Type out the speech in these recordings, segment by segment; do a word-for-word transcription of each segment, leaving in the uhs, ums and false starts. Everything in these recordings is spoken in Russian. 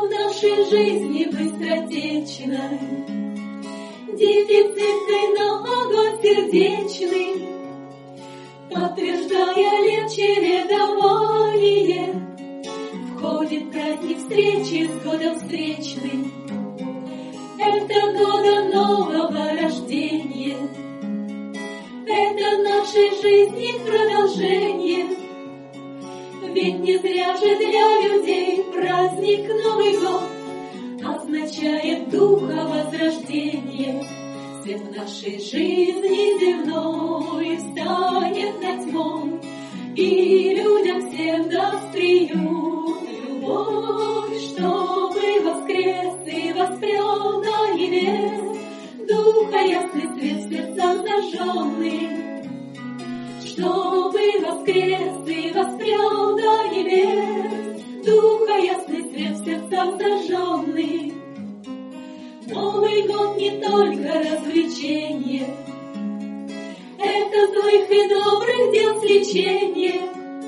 в нашей жизни быстротечной, дефицитный, но огонь сердечный, подтверждая легче чередование, входит праздник встречи с годом встречным. Это года нового рождения, это нашей жизни продолжение. Ведь не зря же для людей праздник Новый год означает духа возрождения. Свет в нашей жизни земной встанет над тьмой, и людям всем даст приют любовь, чтобы воскрес и воспрел до небес духа ясный свет в сердцах зажженных, чтобы воскрес и воспрел до небес духа ясный свет в сердцах зажженных. Новый год не только развлечение, это злых и добрых дел сличение.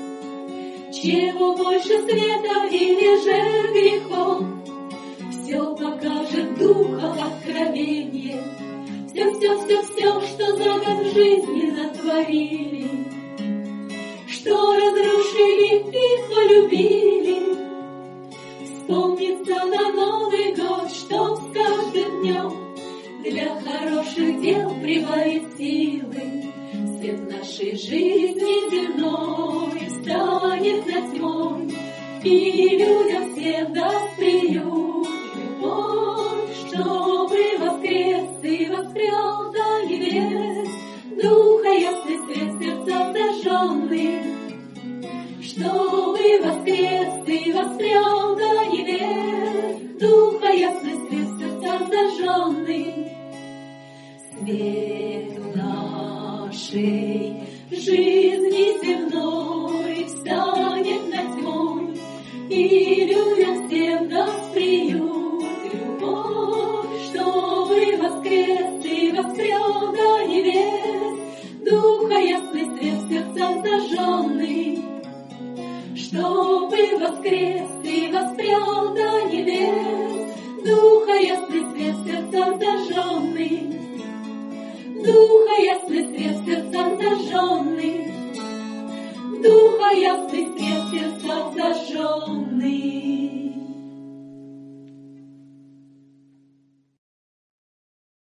Чего больше света или же грехов, все покажет духа откровение. Все, все, все, все, что за год в жизни натворили, что разрушили и полюбили, вспомнится на Новый год, что с каждым днем для хороших дел прибавит силы. Свет нашей жизни земной встанет над тьмой, и людям всем даст приют любовь, чтобы воскрес и воспрел до небес духа ясный свет в сердцах зажженных, чтобы воскрес и воспрел до небес духа ясный свет в сердцах зажженных. Свет в нашей жизни земной встанет над тьмой, и людям всем даст приют любовь, чтобы воскрес и воспрел до небес духа ясный свет в сердцах зажженных, чтобы воскрес и воспрел до небес духа ясный свет в сердцах зажженных, духа ясный свет в сердцах зажженных, духа ясный свет в сердцах зажженных.